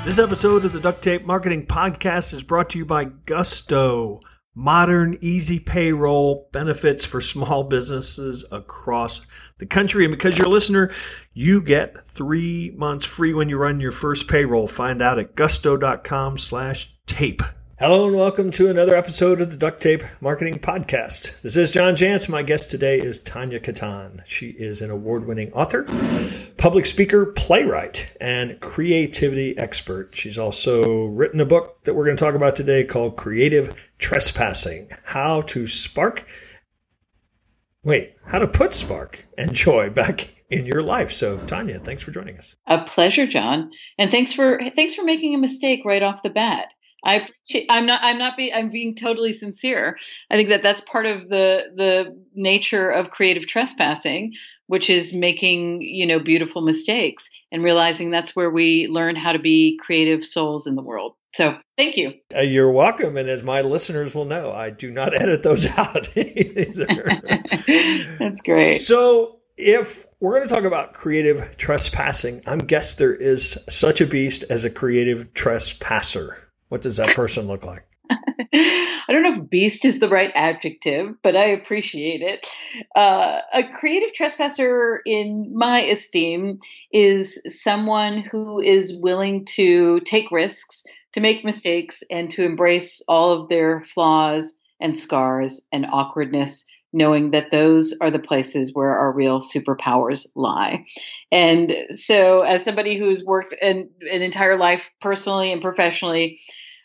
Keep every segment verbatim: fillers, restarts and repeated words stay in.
This episode of the Duct Tape Marketing Podcast is brought to you by Gusto. Modern, easy payroll benefits for small businesses across the country. And because you're a listener, you get three months free when you run your first payroll. Find out at gusto.com slash tape. Hello and welcome to another episode of the Duct Tape Marketing Podcast. This is John Jantsch. My guest today is Tanya Katan. She is an award-winning author, public speaker, playwright, and creativity expert. She's also written a book that we're going to talk about today called Creative Trespassing: How to Spark, wait, How to Put Spark and Joy Back in Your Life. So, Tanya, thanks for joining us. A pleasure, John, and thanks for thanks for making a mistake right off the bat. I appreciate, I'm not, I'm not being, I'm being totally sincere. I think that that's part of the, the nature of creative trespassing, which is making, you know, beautiful mistakes and realizing that's where we learn how to be creative souls in the world. So thank you. Uh, you're welcome. And as my listeners will know, I do not edit those out either. That's great. So if we're going to talk about creative trespassing, I'm guess there is such a beast as a creative trespasser. What does that person look like? I don't know if beast is the right adjective, but I appreciate it. Uh, a creative trespasser, in my esteem, is someone who is willing to take risks, to make mistakes, and to embrace all of their flaws and scars and awkwardness, knowing that those are the places where our real superpowers lie. And so as somebody who's worked an, an entire life personally and professionally,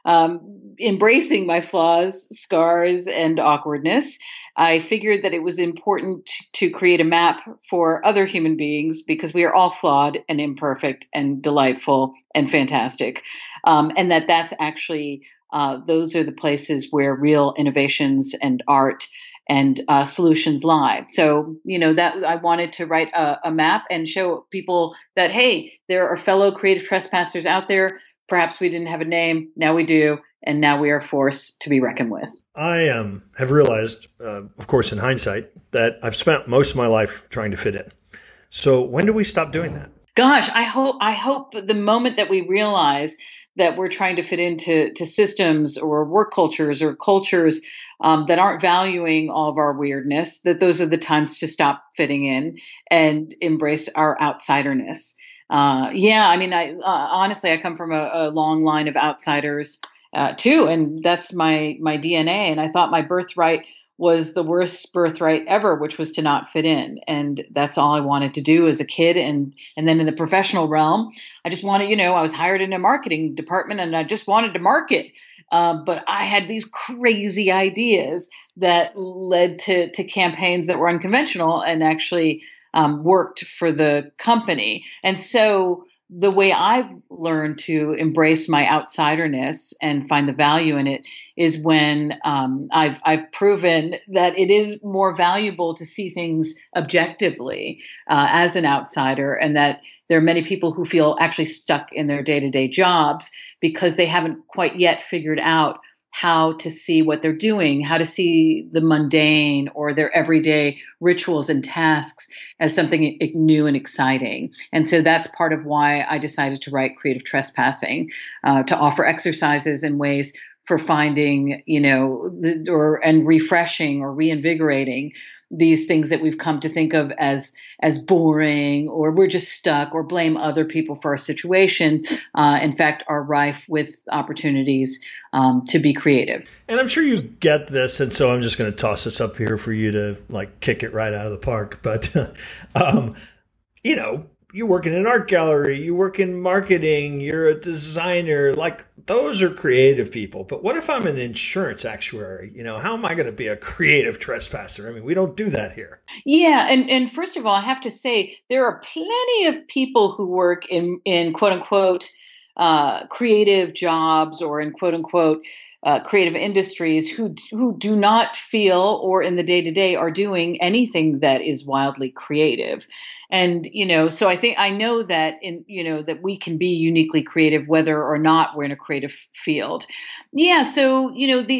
um, embracing my flaws, scars, and awkwardness, I figured that it was important to create a map for other human beings because we are all flawed and imperfect and delightful and fantastic. Um, and that that's actually, uh, those are the places where real innovations and art and uh, solutions lie. So, you know, that I wanted to write a, a map and show people that, hey, there are fellow creative trespassers out there. Perhaps we didn't have a name. Now we do. And now we are a force to be reckoned with. I um, have realized, uh, of course, in hindsight, that I've spent most of my life trying to fit in. So when do we stop doing that? Gosh, I hope I hope the moment that we realize that we're trying to fit into to systems or work cultures or cultures um, that aren't valuing all of our weirdness, that those are the times to stop fitting in and embrace our outsiderness. Uh, yeah, I mean, I uh, honestly, I come from a, a long line of outsiders uh, too, and that's my my D N A. And I thought my birthright was the worst birthright ever, which was to not fit in. And that's all I wanted to do as a kid. And, and then in the professional realm, I just wanted, you know, I was hired in a marketing department and I just wanted to market. Uh, but I had these crazy ideas that led to, to campaigns that were unconventional and actually um, worked for the company. And so the way I've learned to embrace my outsiderness and find the value in it is when um, I've I've proven that it is more valuable to see things objectively uh, as an outsider, and that there are many people who feel actually stuck in their day-to-day jobs because they haven't quite yet figured out how to see what they're doing, how to see the mundane or their everyday rituals and tasks as something new and exciting. And so that's part of why I decided to write Creative Trespassing, uh, to offer exercises and ways for finding, you know, the, or and refreshing or reinvigorating these things that we've come to think of as as boring, or we're just stuck, or blame other people for our situation. Uh, in fact, are rife with opportunities um, to be creative. And I'm sure you get this, and so I'm just going to toss this up here for you to like kick it right out of the park. But um, you know, you work in an art gallery, you work in marketing, you're a designer, like those are creative people. But what if I'm an insurance actuary? You know, how am I going to be a creative trespasser? I mean, we don't do that here. Yeah. And, and first of all, I have to say, there are plenty of people who work in, in quote unquote, uh, creative jobs or in quote unquote, uh, creative industries who who do not feel or in the day to day are doing anything that is wildly creative. And, you know, so I think I know that in, you know, that we can be uniquely creative, whether or not we're in a creative field. Yeah. So, you know, the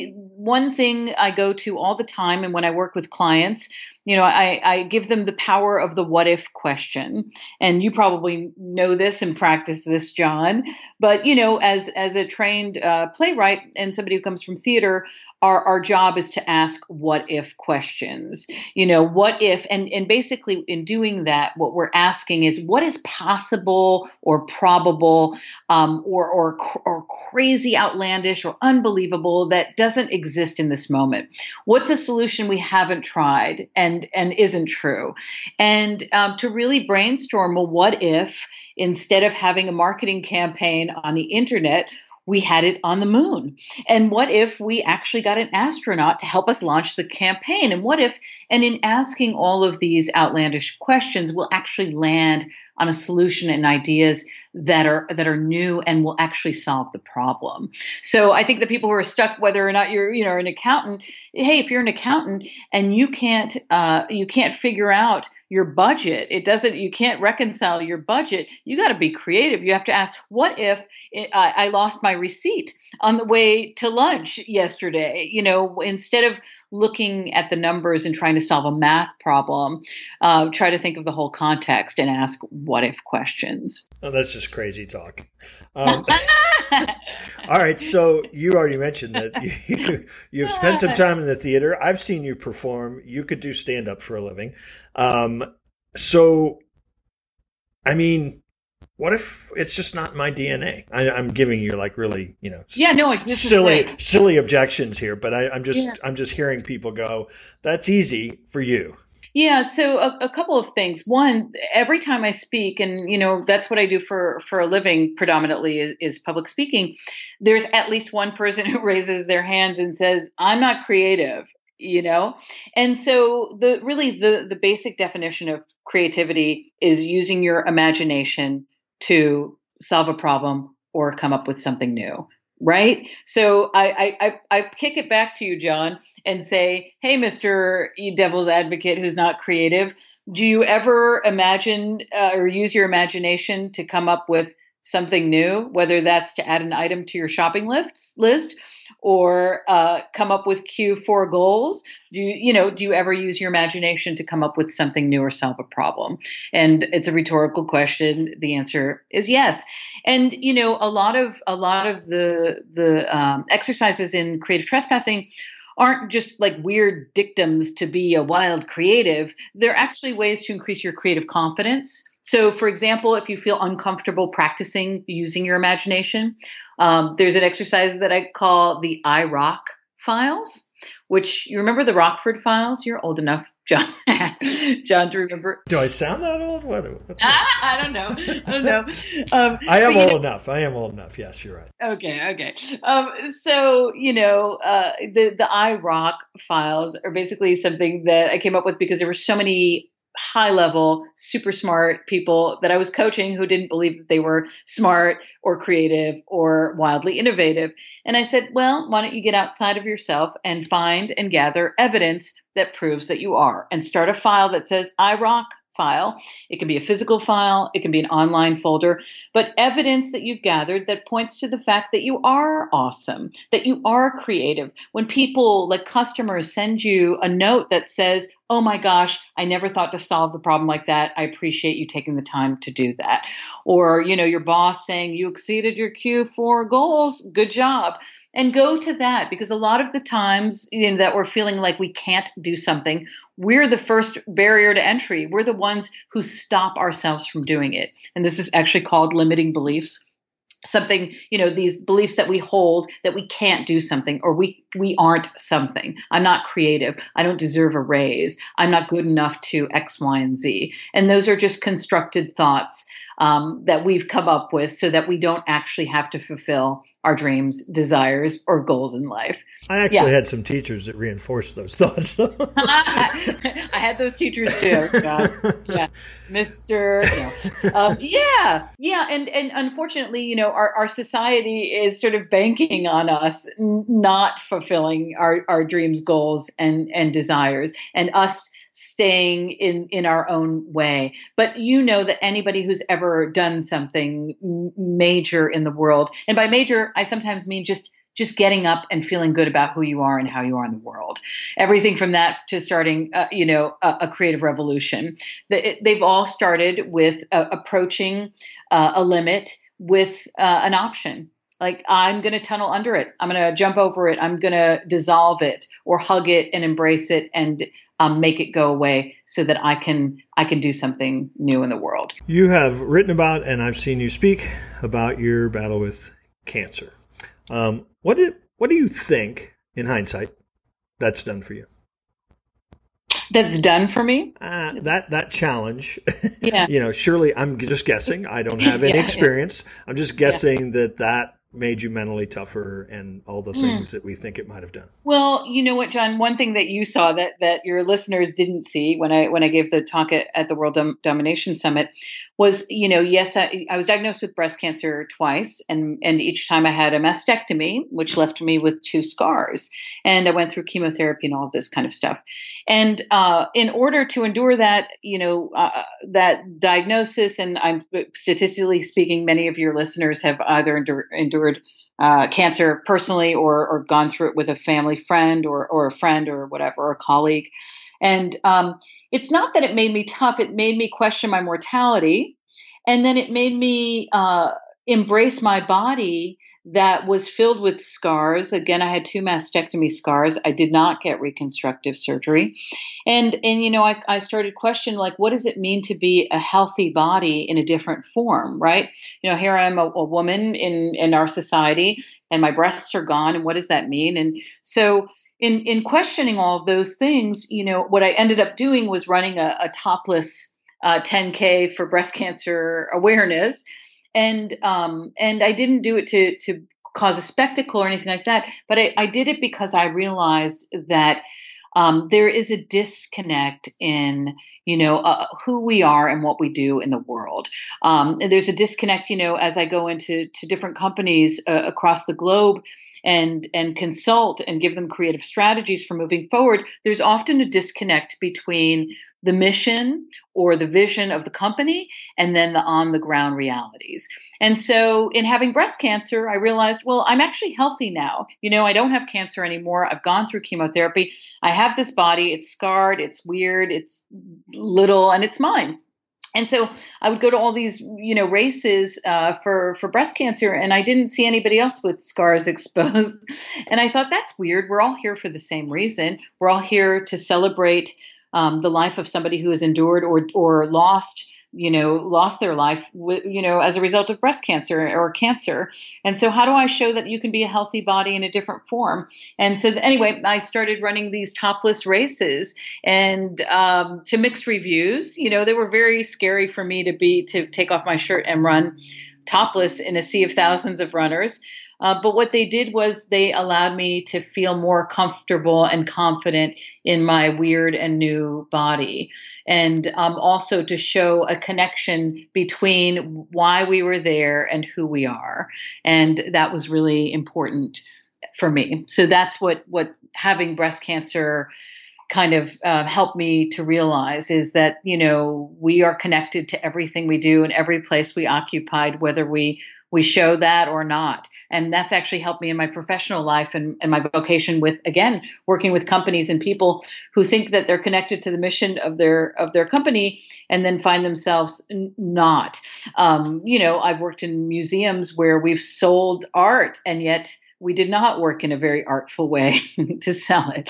one thing I go to all the time, and when I work with clients, you know, I, I give them the power of the what if question. And you probably know this and practice this, John. But, you know, as as a trained uh, playwright and somebody who comes from theater, our, our job is to ask what if questions. You know, what if, and, and basically in doing that, what we're asking is what is possible or probable um, or, or, or crazy, outlandish, or unbelievable that doesn't exist in this moment? What's a solution we haven't tried and and isn't true? And um, to really brainstorm, well, what if instead of having a marketing campaign on the internet, we had it on the moon? And what if we actually got an astronaut to help us launch the campaign? And what if, and in asking all of these outlandish questions, we'll actually land on a solution and ideas that are that are new and will actually solve the problem. So I think the people who are stuck, whether or not you're, you know, an accountant, hey, if you're an accountant and you can't uh, you can't figure out your budget, it doesn't, you can't reconcile your budget, you got to be creative. You have to ask, what if it, uh, I lost my receipt on the way to lunch yesterday? You know, instead of looking at the numbers and trying to solve a math problem, uh, try to think of the whole context and ask what if questions. Oh, that's just crazy talk. Um, all right. So you already mentioned that you, you've spent some time in the theater. I've seen you perform. You could do stand up for a living. Um, so, I mean, what if it's just not my D N A? I, I'm giving you like really, you know, yeah, no, this silly, is great. silly objections here, but I, I'm just, yeah. I'm just hearing people go, that's easy for you. Yeah, so a, a couple of things. One, every time I speak, and you know that's what I do for for a living predominantly is, is public speaking. There's at least one person who raises their hands and says, "I'm not creative," you know. And so the really the the basic definition of creativity is using your imagination to solve a problem or come up with something new. Right. So I, I, I kick it back to you, John, and say, hey, Mister Devil's Advocate who's not creative, do you ever imagine uh, or use your imagination to come up with something new, whether that's to add an item to your shopping list, list or uh, come up with Q four goals? Do you, you know, do you ever use your imagination to come up with something new or solve a problem? And it's a rhetorical question. The answer is yes. And, you know, a lot of a lot of the the um, exercises in creative trespassing aren't just like weird dictums to be a wild creative. They're actually ways to increase your creative confidence. So, for example, if you feel uncomfortable practicing using your imagination, um, there's an exercise that I call the I ROC files, which you remember the Rockford files? You're old enough, John, John, to remember. Do I sound that old? What, ah, I don't know. I don't know. Um, I am old know, enough. I am old enough. Yes, you're right. Okay. Okay. Um, so, you know, uh, the, the I ROC files are basically something that I came up with because there were so many high level, super smart people that I was coaching who didn't believe that they were smart or creative or wildly innovative. And I said, well, why don't you get outside of yourself and find and gather evidence that proves that you are, and start a file that says I ROC file. It can be a physical file. It can be an online folder, but evidence that you've gathered that points to the fact that you are awesome, that you are creative. When people, like customers, send you a note that says, oh my gosh, I never thought to solve the problem like that. I appreciate you taking the time to do that. Or, you know, your boss saying you exceeded your Q four goals. Good job. And go to that, because a lot of the times, you know, that we're feeling like we can't do something, we're the first barrier to entry. We're the ones who stop ourselves from doing it. And this is actually called limiting beliefs. Something, you know, these beliefs that we hold that we can't do something, or we we aren't something. I'm not creative. I don't deserve a raise. I'm not good enough to X, Y, and Z. And those are just constructed thoughts um, that we've come up with so that we don't actually have to fulfill our dreams, desires, or goals in life. I actually yeah. had some teachers that reinforced those thoughts. I had those teachers too. God. Yeah, Mister No. Um, yeah, yeah, and and unfortunately, you know, our, our society is sort of banking on us n- not fulfilling our, our dreams, goals, and and desires, and us staying in, in our own way. But you know that anybody who's ever done something major in the world, and by major, I sometimes mean just just getting up and feeling good about who you are and how you are in the world. Everything from that to starting, uh, you know, a, a creative revolution. The, it, they've all started with uh, approaching uh, a limit with uh, an option. Like, I'm going to tunnel under it. I'm going to jump over it. I'm going to dissolve it or hug it and embrace it and um, make it go away so that I can I can do something new in the world. You have written about, and I've seen you speak about your battle with cancer. Um, what did, what do you think, in hindsight, that's done for you? That's done for me? Uh, that that challenge. Yeah. You know, surely I'm just guessing. I don't have any yeah, experience. Yeah. I'm just guessing yeah. that that made you mentally tougher and all the things mm. that we think it might have done. Well, you know what, John, one thing that you saw that, that your listeners didn't see when I, when I gave the talk at, at the World Dom- Domination Summit was, you know, yes, I, I was diagnosed with breast cancer twice. And, and each time I had a mastectomy, which left me with two scars. And I went through chemotherapy and all of this kind of stuff. And uh, in order to endure that, you know, uh, that diagnosis, and I'm statistically speaking, many of your listeners have either endur- endured Uh, cancer personally or, or gone through it with a family friend or, or a friend or whatever, or a colleague. And um, it's not that it made me tough. It made me question my mortality. And then it made me uh, embrace my body that was filled with scars. Again, I had two mastectomy scars. I did not get reconstructive surgery. And, and you know, I, I started questioning, like, what does it mean to be a healthy body in a different form, right? You know, here I am, a, a woman in, in our society, and my breasts are gone. And what does that mean? And so in, in questioning all of those things, you know, what I ended up doing was running a, a topless uh, ten K for breast cancer awareness. And um, and I didn't do it to to cause a spectacle or anything like that, but I, I did it because I realized that um, there is a disconnect in, you know, uh, who we are and what we do in the world. Um, and there's a disconnect, you know, as I go into to different companies uh, across the globe and and consult and give them creative strategies for moving forward. There's often a disconnect between the mission or the vision of the company and then the on the ground realities. And so in having breast cancer, I realized, well, I'm actually healthy now. You know, I don't have cancer anymore. I've gone through chemotherapy. I have this body. It's scarred. It's weird. It's little, and it's mine. And so I would go to all these, you know, races uh, for, for breast cancer, and I didn't see anybody else with scars exposed. And I thought, that's weird. We're all here for the same reason. We're all here to celebrate um, the life of somebody who has endured or or lost, you know, lost their life, with, you know, as a result of breast cancer or cancer. And so how do I show that you can be a healthy body in a different form? And so anyway, I started running these topless races, and um, to mixed reviews. You know, they were very scary for me to be, to take off my shirt and run topless in a sea of thousands of runners. Uh, but what they did was they allowed me to feel more comfortable and confident in my weird and new body. And um, also to show a connection between why we were there and who we are. And that was really important for me. So that's what, what having breast cancer kind of uh, helped me to realize, is that, you know, we are connected to everything we do and every place we occupied, whether we we show that or not. And that's actually helped me in my professional life and, and my vocation with, again, working with companies and people who think that they're connected to the mission of their of their company and then find themselves n- not. Um, you know, I've worked in museums where we've sold art, and yet we did not work in a very artful way to sell it.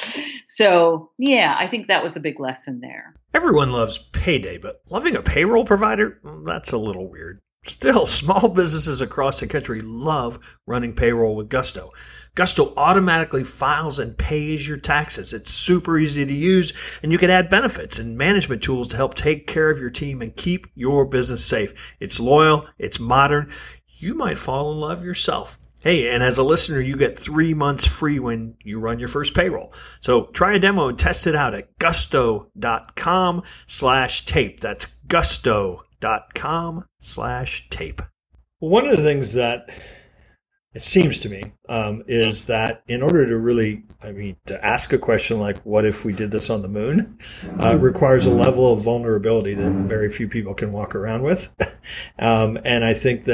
So, yeah, I think that was the big lesson there. Everyone loves payday, but loving a payroll provider, that's a little weird. Still, small businesses across the country love running payroll with Gusto. Gusto automatically files and pays your taxes. It's super easy to use, and you can add benefits and management tools to help take care of your team and keep your business safe. It's loyal, it's modern. You might fall in love yourself. Hey, and as a listener, you get three months free when you run your first payroll. So try a demo and test it out at gusto.com slash tape. That's gusto.com slash tape. Well, one of the things that it seems to me um, is that in order to really, I mean, to ask a question like, what if we did this on the moon, uh, requires a level of vulnerability that very few people can walk around with. um, and I think that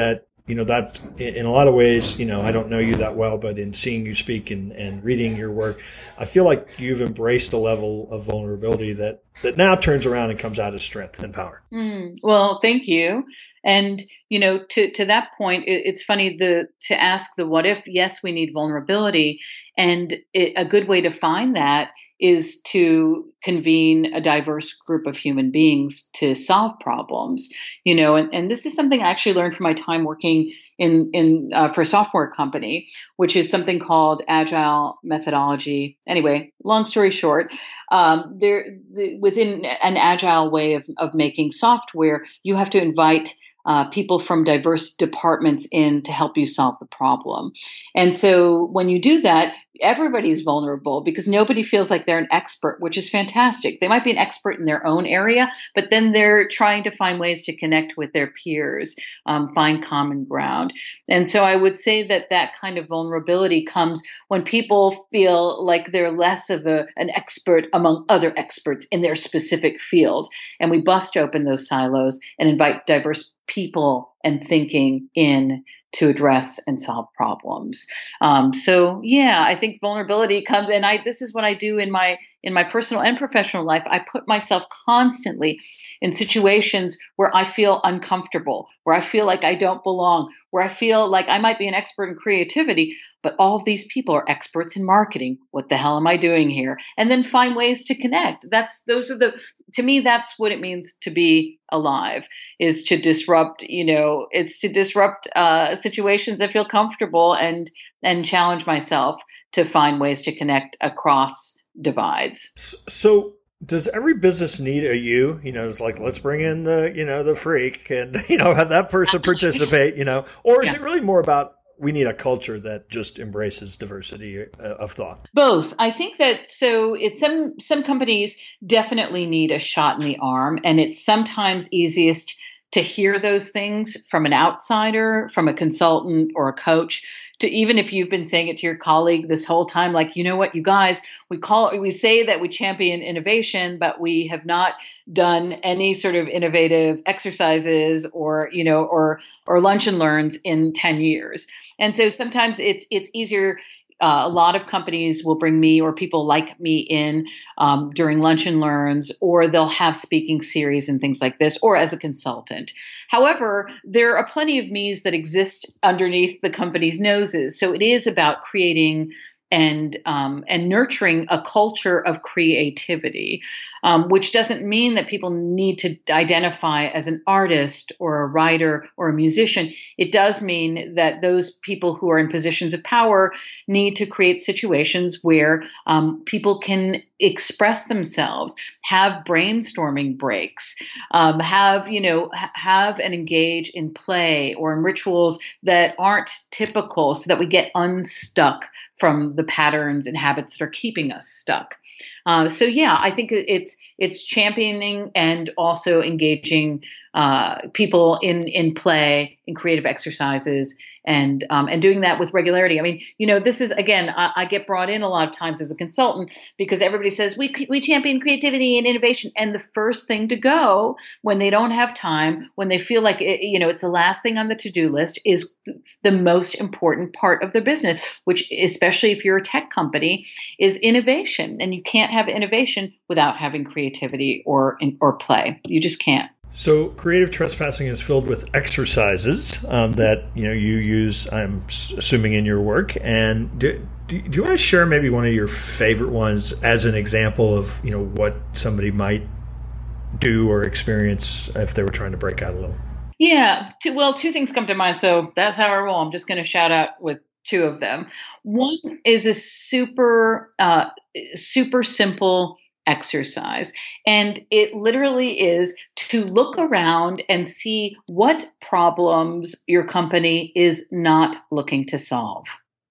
you know, that's in in a lot of ways, you know, I don't know you that well, but in seeing you speak and, and reading your work, I feel like you've embraced a level of vulnerability that, that now turns around and comes out as strength and power. Mm, well, thank you. And, you know, to, to that point, it, it's funny the to ask the what if. Yes, we need vulnerability. And it, a good way to find that is to convene a diverse group of human beings to solve problems. You know, and, and this is something I actually learned from my time working in, in uh, for a software company, which is something called agile methodology. Anyway, long story short, um, there the, within an agile way of, of making software, you have to invite uh, people from diverse departments in to help you solve the problem. And so when you do that, everybody's vulnerable because nobody feels like they're an expert, which is fantastic. They might be an expert in their own area, but then they're trying to find ways to connect with their peers, um, find common ground. And so I would say that that kind of vulnerability comes when people feel like they're less of a, an expert among other experts in their specific field. And we bust open those silos and invite diverse people and thinking in to address and solve problems. Um, so yeah, I think vulnerability comes, and I this is what I do in my in my personal and professional life. I put myself constantly in situations where I feel uncomfortable, where I feel like I don't belong, where I feel like I might be an expert in creativity, but all of these people are experts in marketing. What the hell am I doing here? And then find ways to connect. That's those are the to me, that's what it means to be alive, is to disrupt, you know, it's to disrupt uh, situations that feel comfortable and and challenge myself to find ways to connect across divides. So does every business need a you? You know, it's like, let's bring in the, you know, the freak and, you know, have that person participate, you know, or is yeah. it really more about we need a culture that just embraces diversity of thought? Both. I think that so it's some some companies definitely need a shot in the arm, and it's sometimes easiest to hear those things from an outsider, from a consultant or a coach, to even if you've been saying it to your colleague this whole time, like, you know what, you guys, we call we say that we champion innovation, but we have not done any sort of innovative exercises or, you know, or or lunch and learns in ten years. And so sometimes it's it's easier. Uh, a lot of companies will bring me or people like me in um, during lunch and learns, or they'll have speaking series and things like this, or as a consultant. However, there are plenty of me's that exist underneath the company's noses. So it is about creating and um, and nurturing a culture of creativity, um, which doesn't mean that people need to identify as an artist or a writer or a musician. It does mean that those people who are in positions of power need to create situations where um, people can express themselves, have brainstorming breaks, um, have, you know, ha- have and engage in play or in rituals that aren't typical so that we get unstuck from the patterns and habits that are keeping us stuck. Uh, so yeah, I think it's it's championing and also engaging uh, people in in play, in creative exercises, and um, and doing that with regularity. I mean, you know, this is again, I, I get brought in a lot of times as a consultant because everybody says we we champion creativity and innovation, and the first thing to go when they don't have time, when they feel like it, you know, it's the last thing on the to-do list, is the most important part of their business, which especially if you're a tech company, is innovation, and you can't have innovation without having creativity or or play. You just can't. So creative trespassing is filled with exercises um, that, you know, you use, I'm assuming, in your work. And do, do, do you want to share maybe one of your favorite ones as an example of, you know, what somebody might do or experience if they were trying to break out a little? Yeah. Two, well, two things come to mind. So that's how I roll. I'm just going to shout out with two of them. One is a super, uh, super simple exercise. And it literally is to look around and see what problems your company is not looking to solve.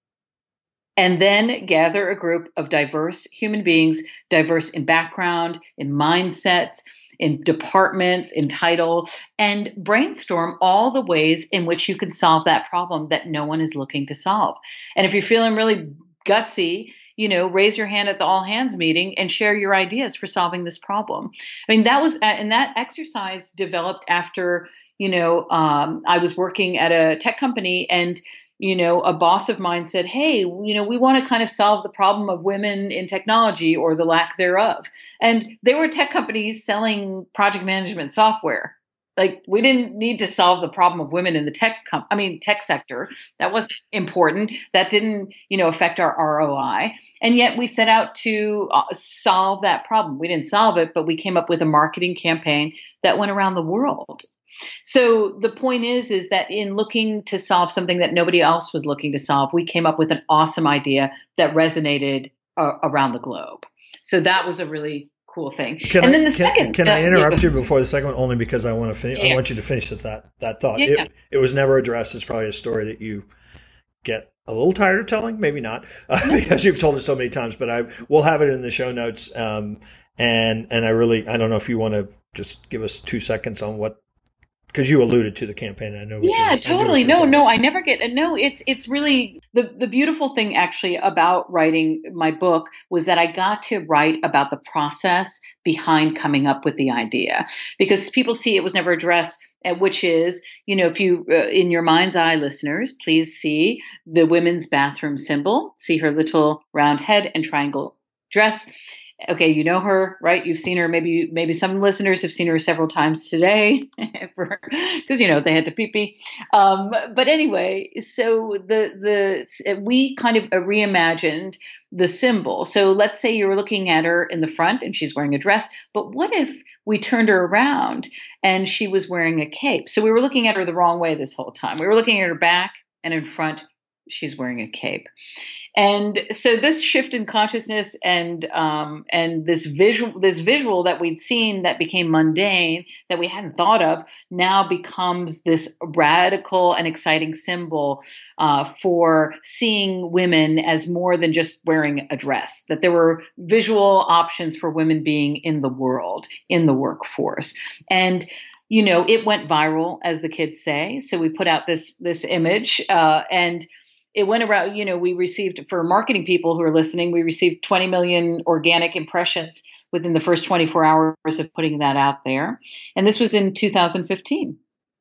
And then gather a group of diverse human beings, diverse in background, in mindsets, in departments, in title, and brainstorm all the ways in which you can solve that problem that no one is looking to solve. And if you're feeling really gutsy, you know, raise your hand at the all hands meeting and share your ideas for solving this problem. I mean, that was, and that exercise developed after, you know, um, I was working at a tech company, and you know, a boss of mine said, hey, you know, we want to kind of solve the problem of women in technology or the lack thereof. And they were tech companies selling project management software. Like, we didn't need to solve the problem of women in the tech, com- I mean, tech sector. That wasn't important. That didn't, you know, affect our R O I. And yet we set out to uh, solve that problem. We didn't solve it, but we came up with a marketing campaign that went around the world. So the point is, is that in looking to solve something that nobody else was looking to solve, we came up with an awesome idea that resonated uh, around the globe. So that was a really cool thing. Can and I, then the can, second, can uh, I interrupt yeah, you before the second one? Only because I want to finish. yeah. I want you to finish with that that thought. Yeah, it, yeah. it was never addressed. It's probably a story that you get a little tired of telling, maybe not, uh, because you've told it so many times. But I we'll have it in the show notes. Um, and and I really I don't know if you want to just give us two seconds on what. Because you alluded to the campaign, I know. Yeah, totally. No, no, I never get. No, it's it's really the the beautiful thing actually about writing my book was that I got to write about the process behind coming up with the idea, because people see it was never addressed. Which is, you know, if you, uh, in your mind's eye, listeners, please see the women's bathroom symbol. See her little round head and triangle dress. Okay, you know her, right? You've seen her. Maybe maybe some listeners have seen her several times today, because you know they had to pee pee. Um, but anyway, so the the we kind of reimagined the symbol. So let's say you're looking at her in the front and she's wearing a dress, but what if we turned her around and she was wearing a cape? So we were looking at her the wrong way this whole time. We were looking at her back, and in front she's wearing a cape. And so this shift in consciousness and um, and this visual this visual that we'd seen that became mundane, that we hadn't thought of, now becomes this radical and exciting symbol uh, for seeing women as more than just wearing a dress, that there were visual options for women being in the world, in the workforce. And you know, it went viral, as the kids say. So we put out this this image uh, and it went around, you know, we received, for marketing people who are listening, we received twenty million organic impressions within the first twenty-four hours of putting that out there. And this was in two thousand fifteen.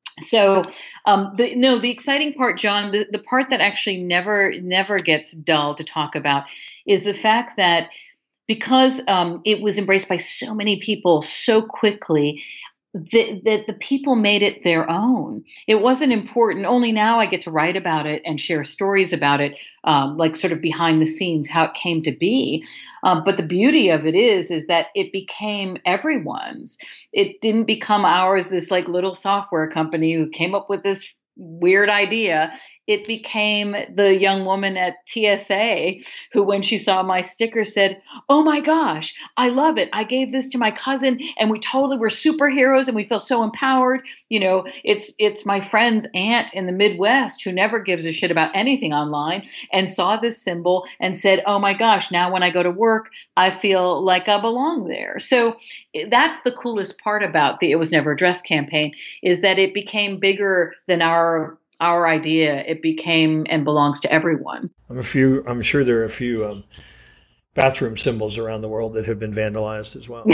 So, um, the, no, the exciting part, John, the, the part that actually never, never gets dull to talk about is the fact that because um, it was embraced by so many people so quickly, that the, the people made it their own. It wasn't important. Only now I get to write about it and share stories about it, um, like sort of behind the scenes, how it came to be. Um, but the beauty of it is, is that it became everyone's. It didn't become ours, this like little software company who came up with this weird idea. It became the young woman at T S A who, when she saw my sticker, said, "Oh my gosh, I love it. I gave this to my cousin and we totally were superheroes and we feel so empowered." You know, it's it's my friend's aunt in the Midwest who never gives a shit about anything online and saw this symbol and said, "Oh my gosh, now when I go to work, I feel like I belong there." So that's the coolest part about the It Was Never Addressed campaign, is that it became bigger than our our idea. It became and belongs to everyone. I'm a few. I'm sure there are a few um, bathroom symbols around the world that have been vandalized as well.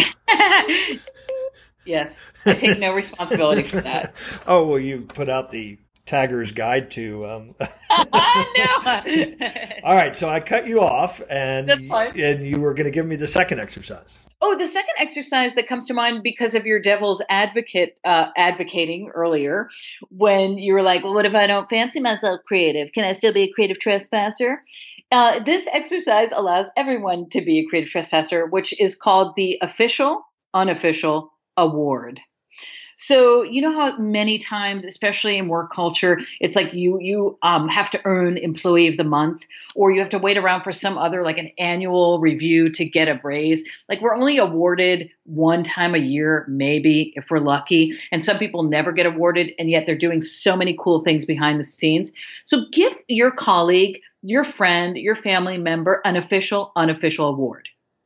Yes, I take no responsibility for that. Oh well, you put out the Tagger's Guide to. Um... No. All right, so I cut you off, and That's fine. and you were going to give me the second exercise. Oh, the second exercise that comes to mind because of your devil's advocate uh, advocating earlier, when you were like, "Well, what if I don't fancy myself creative? Can I still be a creative trespasser?" Uh, this exercise allows everyone to be a creative trespasser, which is called the official, unofficial award. So you know how many times, especially in work culture, it's like you you um, have to earn Employee of the Month, or you have to wait around for some other, like an annual review to get a raise. Like, we're only awarded one time a year, maybe, if we're lucky. And some people never get awarded, and yet they're doing so many cool things behind the scenes. So give your colleague, your friend, your family member an official, unofficial award.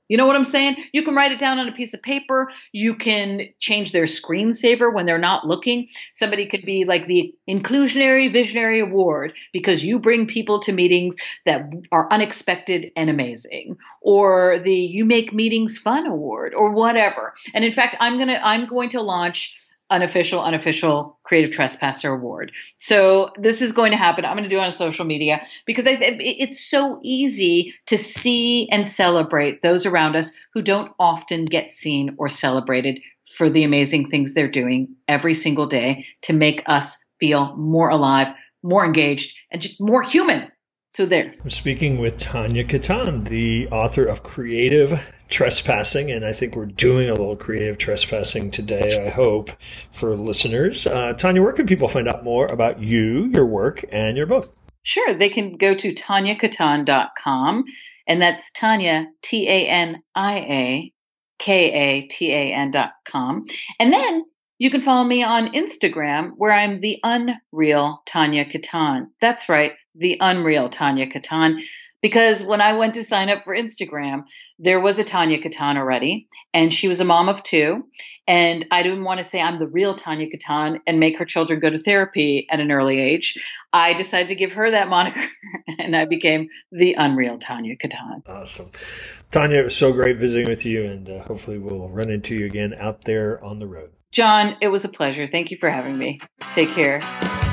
You know what I'm saying? You can write it down on a piece of paper. You can change their screensaver when they're not looking. Somebody could be like the Inclusionary Visionary Award because you bring people to meetings that are unexpected and amazing, or the You Make Meetings Fun Award, or whatever. And in fact, I'm gonna I'm going to launch unofficial, unofficial Creative Trespasser Award. So this is going to happen. I'm going to do it on social media because I, it's so easy to see and celebrate those around us who don't often get seen or celebrated for the amazing things they're doing every single day to make us feel more alive, more engaged, and just more human. So there. I'm speaking with Tanya Katan, the author of Creative Trespassing, and I think we're doing a little creative trespassing today, I hope, for listeners. Uh, Tanya, where can people find out more about you, your work, and your book? Sure. They can go to tanya katan dot com, and that's Tanya, T A N I A K A T A N dot com. And then you can follow me on Instagram, where I'm the Unreal Tanya Katan. That's right, the Unreal Tanya Katan. Because when I went to sign up for Instagram, there was a Tanya Katan already, and she was a mom of two. And I didn't want to say I'm the real Tanya Katan and make her children go to therapy at an early age. I decided to give her that moniker, and I became the Unreal Tanya Katan. Awesome. Tanya, it was so great visiting with you, and uh, hopefully we'll run into you again out there on the road. John, it was a pleasure. Thank you for having me. Take care.